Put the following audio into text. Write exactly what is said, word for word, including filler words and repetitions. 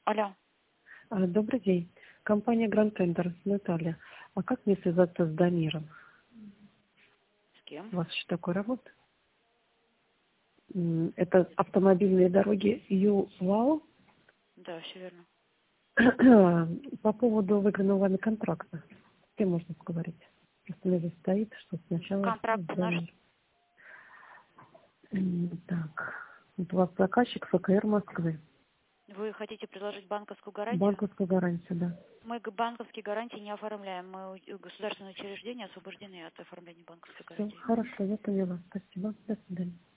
Алло. А, Добрый день. Компания Grand Tender, Наталья. А как мне связаться с Дамиром? С кем? У вас еще такой работа? М, Это автомобильные дороги ЮВАУ. Да, все верно. По поводу выигранного вами контракта. С кем можно поговорить? Просто у меня здесь стоит, что сначала с Контракт наш. Дамиром. М, Так. Вот у вас заказчик ФКР Москвы. Вы хотите предложить банковскую гарантию? Банковскую гарантию, да. Мы г- банковские гарантии не оформляем. Мы у- государственные учреждения освобождены от оформления банковской Все, гарантии. хорошо, я поняла. Спасибо. До свидания.